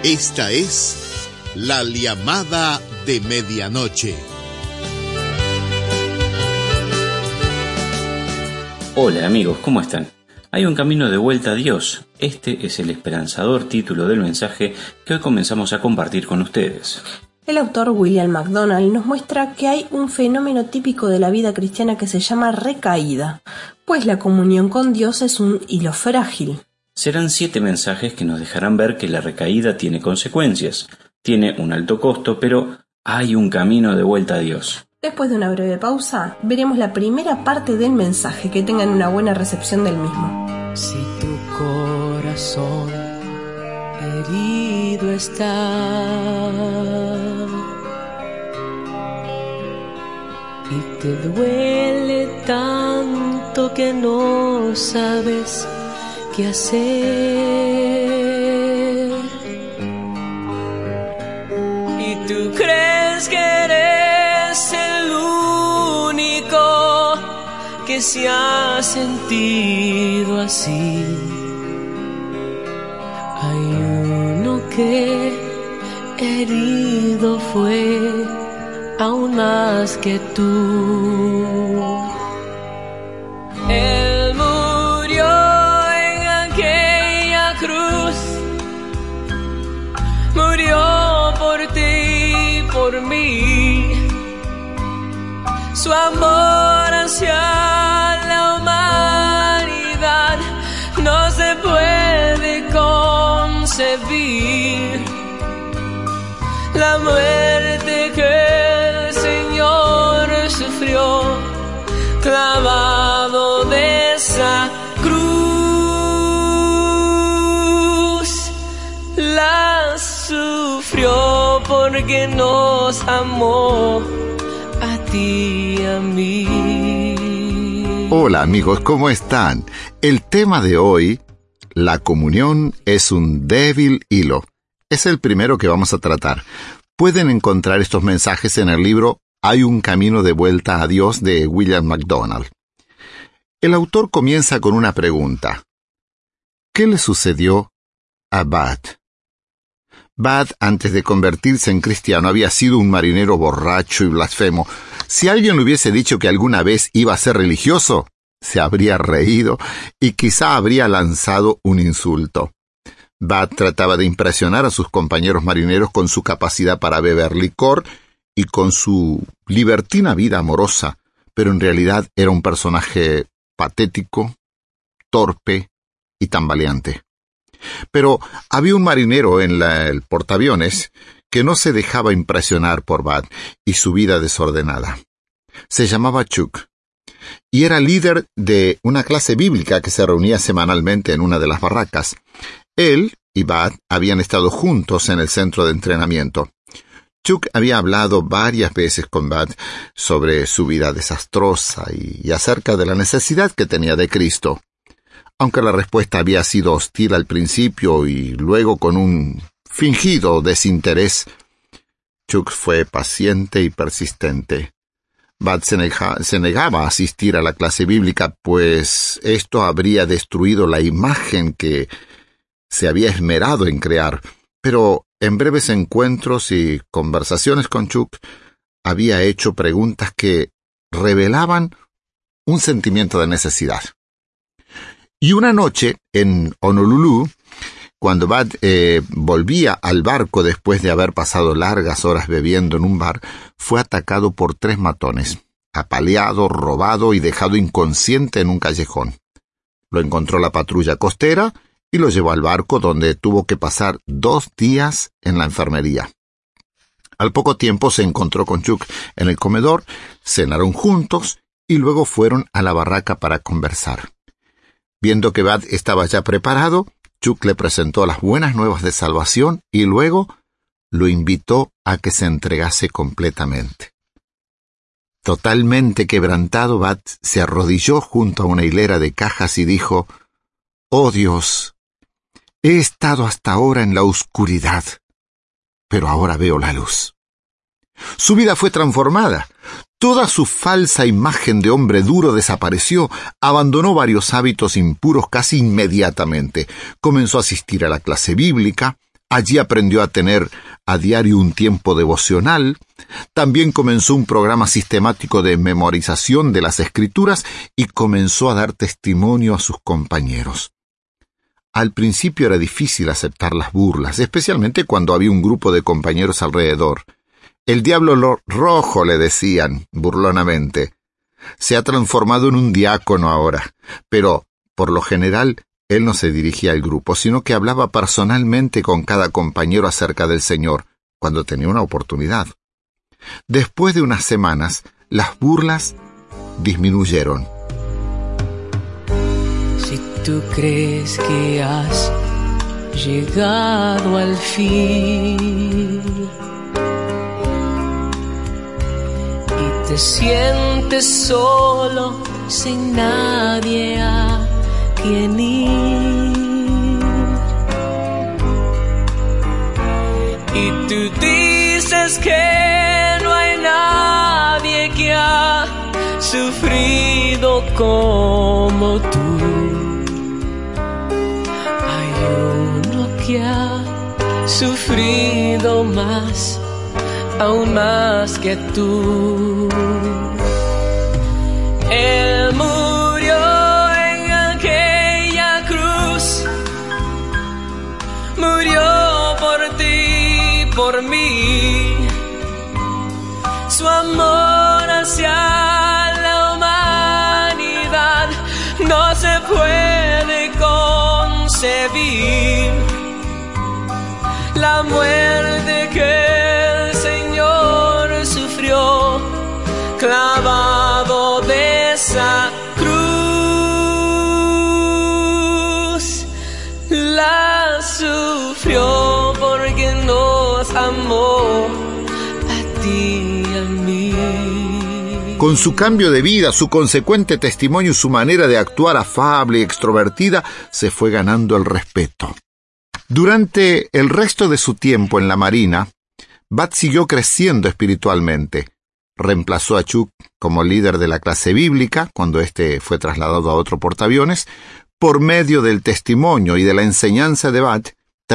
Esta es La Llamada de Medianoche. Hola amigos, ¿cómo están? Hay un camino de vuelta a Dios. Este es el esperanzador título del mensaje que hoy comenzamos a compartir con ustedes. El autor William MacDonald nos muestra que hay un fenómeno típico de la vida cristiana que se llama recaída, pues la comunión con Dios es un hilo frágil. Serán 7 mensajes que nos dejarán ver que la recaída tiene consecuencias, tiene un alto costo, pero hay un camino de vuelta a Dios. Después de una breve pausa, veremos la primera parte del mensaje, que tengan una buena recepción del mismo. Si tu corazón herido está y te duele tanto que no sabes qué hacer, y tú crees que eres el único que se ha sentido así, hay uno que herido fue aún más que tú. Él murió en aquella cruz, murió por ti y por mí. Su amor hacia la humanidad no se puede concebir. La muerte que el Señor sufrió, clavado de esa cruz, la sufrió porque nos amó a ti y a mí. Hola amigos, ¿cómo están? El tema de hoy, la comunión es un débil hilo. Es el primero que vamos a tratar. Pueden encontrar estos mensajes en el libro Hay un camino de vuelta a Dios de William MacDonald. El autor comienza con una pregunta. ¿Qué le sucedió a Bud? Bud, antes de convertirse en cristiano, había sido un marinero borracho y blasfemo. Si alguien le hubiese dicho que alguna vez iba a ser religioso, se habría reído y quizá habría lanzado un insulto. Bud trataba de impresionar a sus compañeros marineros con su capacidad para beber licor y con su libertina vida amorosa, pero en realidad era un personaje patético, torpe y tambaleante. Pero había un marinero en el portaaviones que no se dejaba impresionar por Bud y su vida desordenada. Se llamaba Chuck y era líder de una clase bíblica que se reunía semanalmente en una de las barracas. Él y Bud habían estado juntos en el centro de entrenamiento. Chuck había hablado varias veces con Bud sobre su vida desastrosa y acerca de la necesidad que tenía de Cristo. Aunque la respuesta había sido hostil al principio y luego con un fingido desinterés, Chuck fue paciente y persistente. Bud se negaba a asistir a la clase bíblica, pues esto habría destruido la imagen que se había esmerado en crear, pero en breves encuentros y conversaciones con Chuck había hecho preguntas que revelaban un sentimiento de necesidad. Y una noche en Honolulu, cuando Bud volvía al barco después de haber pasado largas horas bebiendo en un bar, fue atacado por 3 matones, apaleado, robado y dejado inconsciente en un callejón. Lo encontró la patrulla costera y lo llevó al barco, donde tuvo que pasar 2 días en la enfermería. Al poco tiempo se encontró con Chuck en el comedor, cenaron juntos y luego fueron a la barraca para conversar. Viendo que Bud estaba ya preparado, Chuck le presentó las buenas nuevas de salvación y luego lo invitó a que se entregase completamente. Totalmente quebrantado, Bud se arrodilló junto a una hilera de cajas y dijo: «Oh Dios, he estado hasta ahora en la oscuridad, pero ahora veo la luz». Su vida fue transformada. Toda su falsa imagen de hombre duro desapareció. Abandonó varios hábitos impuros casi inmediatamente. Comenzó a asistir a la clase bíblica, Allí aprendió a tener a diario un tiempo devocional. También comenzó un programa sistemático de memorización de las Escrituras y comenzó a dar testimonio a sus compañeros. Al principio era difícil aceptar las burlas, especialmente cuando había un grupo de compañeros alrededor. El diablo rojo, le decían burlonamente. Se ha transformado en un diácono ahora, pero, por lo general, él no se dirigía al grupo, sino que hablaba personalmente con cada compañero acerca del Señor, cuando tenía una oportunidad. Después de unas semanas, las burlas disminuyeron. Si tú crees que has llegado al fin y te sientes solo, sin nadie a quien ir, y tú dices que no hay nadie que ha sufrido como tú, hay uno que ha sufrido más, aún más que tú. Él murió en aquella cruz, murió por ti, por mí. Su amor hacia la humanidad no se puede concebir. La muerte que el Señor sufrió, clavado de esa cruz, la sufrió porque nos amó a ti y a mí. Con su cambio de vida, su consecuente testimonio y su manera de actuar afable y extrovertida, se fue ganando el respeto. Durante el resto de su tiempo en la Marina, Bud siguió creciendo espiritualmente. Reemplazó a Chuck como líder de la clase bíblica, cuando éste fue trasladado a otro portaaviones. Por medio del testimonio y de la enseñanza de Bud,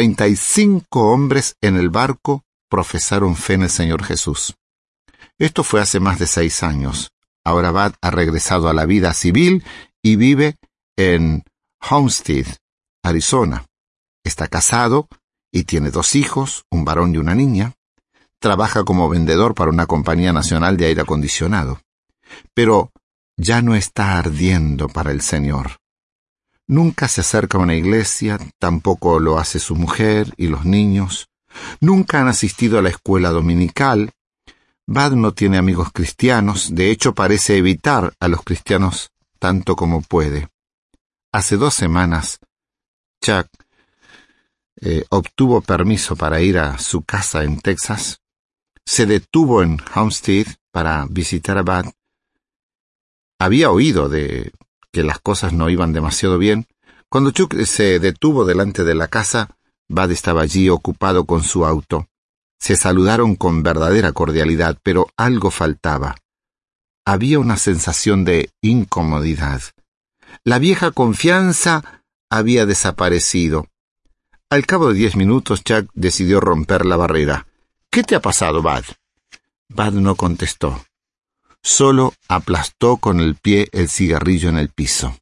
35 hombres en el barco profesaron fe en el Señor Jesús. Esto fue hace más de 6 años. Ahora Bud ha regresado a la vida civil y vive en Homestead, Arizona. Está casado y tiene 2 hijos, un varón y una niña. Trabaja como vendedor para una compañía nacional de aire acondicionado. Pero ya no está ardiendo para el Señor. Nunca se acerca a una iglesia, tampoco lo hace su mujer y los niños. Nunca han asistido a la escuela dominical. Bud no tiene amigos cristianos, de hecho parece evitar a los cristianos tanto como puede. Hace 2 semanas, Chuck obtuvo permiso para ir a su casa en Texas. Se detuvo en Homestead para visitar a Bud. Había oído de que las cosas no iban demasiado bien. Cuando Chuck se detuvo delante de la casa, Bud estaba allí ocupado con su auto. Se saludaron con verdadera cordialidad, pero algo faltaba. Había una sensación de incomodidad. La vieja confianza había desaparecido. Al cabo de 10 minutos, Chuck decidió romper la barrera. ¿Qué te ha pasado, Bud? Bud no contestó. Solo aplastó con el pie el cigarrillo en el piso.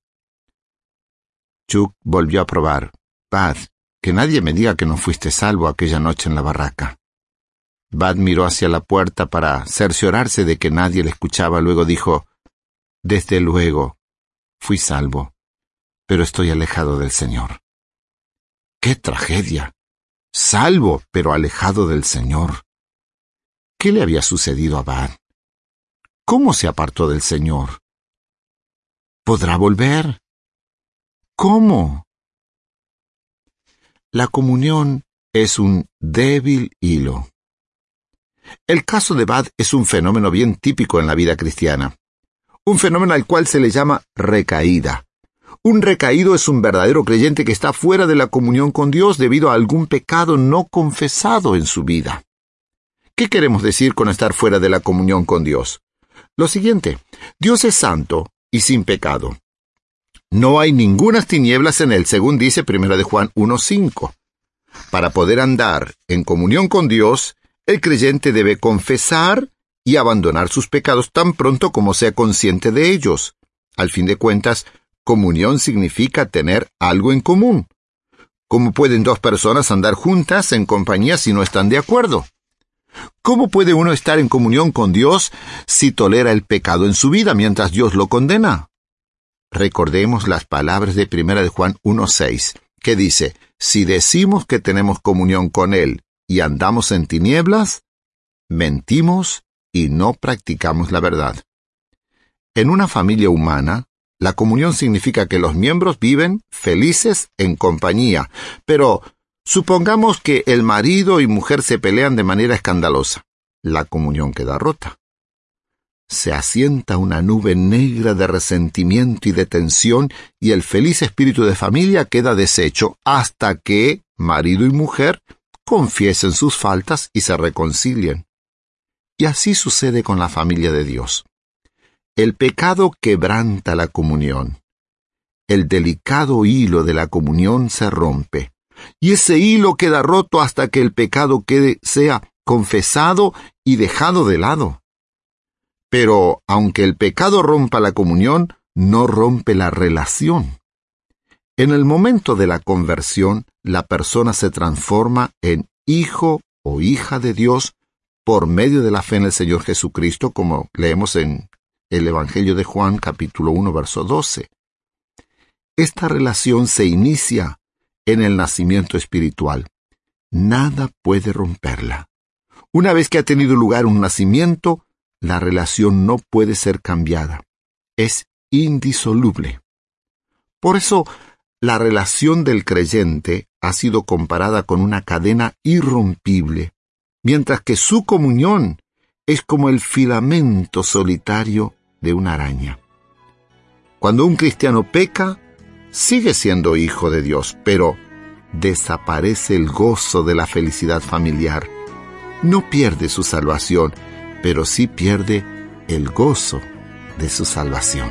Chuck volvió a probar. Bud, que nadie me diga que no fuiste salvo aquella noche en la barraca. Bud miró hacia la puerta para cerciorarse de que nadie le escuchaba. Luego dijo, desde luego, fui salvo, pero estoy alejado del Señor. ¡Qué tragedia! Salvo, pero alejado del Señor. ¿Qué le había sucedido a Bud? ¿Cómo se apartó del Señor? ¿Podrá volver? ¿Cómo? La comunión es un débil hilo. El caso de Bud es un fenómeno bien típico en la vida cristiana. Un fenómeno al cual se le llama recaída. Un recaído es un verdadero creyente que está fuera de la comunión con Dios debido a algún pecado no confesado en su vida. ¿Qué queremos decir con estar fuera de la comunión con Dios? Lo siguiente, Dios es santo y sin pecado. No hay ningunas tinieblas en él, según dice 1 Juan 1:5. Para poder andar en comunión con Dios, el creyente debe confesar y abandonar sus pecados tan pronto como sea consciente de ellos. Al fin de cuentas, comunión significa tener algo en común. ¿Cómo pueden dos personas andar juntas en compañía si no están de acuerdo? ¿Cómo puede uno estar en comunión con Dios si tolera el pecado en su vida mientras Dios lo condena? Recordemos las palabras de 1 de Juan 1:6, que dice: si decimos que tenemos comunión con Él y andamos en tinieblas, mentimos y no practicamos la verdad. En una familia humana, la comunión significa que los miembros viven felices en compañía, pero supongamos que el marido y mujer se pelean de manera escandalosa. La comunión queda rota. Se asienta una nube negra de resentimiento y de tensión, y el feliz espíritu de familia queda deshecho hasta que marido y mujer confiesen sus faltas y se reconcilien. Y así sucede con la familia de Dios. El pecado quebranta la comunión. El delicado hilo de la comunión se rompe, y ese hilo queda roto hasta que el pecado sea confesado y dejado de lado. Pero aunque el pecado rompa la comunión, no rompe la relación. En el momento de la conversión, la persona se transforma en hijo o hija de Dios por medio de la fe en el Señor Jesucristo, como leemos en el Evangelio de Juan, capítulo 1, verso 12. Esta relación se inicia en el nacimiento espiritual. Nada puede romperla. Una vez que ha tenido lugar un nacimiento, la relación no puede ser cambiada. Es indisoluble. Por eso, la relación del creyente ha sido comparada con una cadena irrompible, mientras que su comunión es como el filamento solitario de una araña. Cuando un cristiano peca, sigue siendo hijo de Dios, pero desaparece el gozo de la felicidad familiar. No pierde su salvación, pero sí pierde el gozo de su salvación.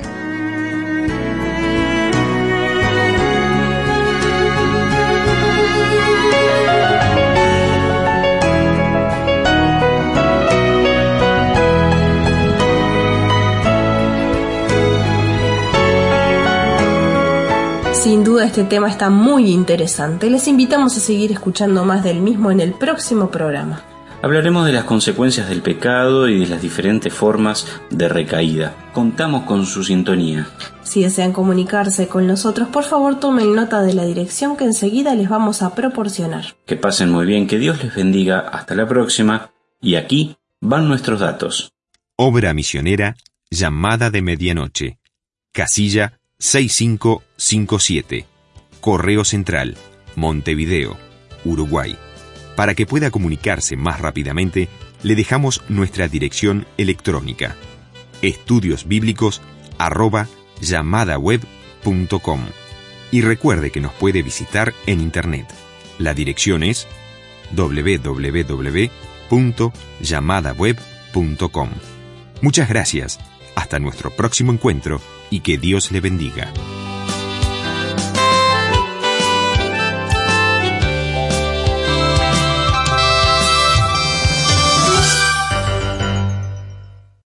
Sin duda este tema está muy interesante. Les invitamos a seguir escuchando más del mismo en el próximo programa. Hablaremos de las consecuencias del pecado y de las diferentes formas de recaída. Contamos con su sintonía. Si desean comunicarse con nosotros, por favor tomen nota de la dirección que enseguida les vamos a proporcionar. Que pasen muy bien, que Dios les bendiga. Hasta la próxima. Y aquí van nuestros datos. Obra misionera Llamada de Medianoche. Casilla 6557. Correo Central, Montevideo, Uruguay. Para que pueda comunicarse más rápidamente, le dejamos nuestra dirección electrónica: estudiosbiblicos@yamadaweb.com. Y recuerde que nos puede visitar en internet. La dirección es www.yamadaweb.com. Muchas gracias. Hasta nuestro próximo encuentro y que Dios le bendiga.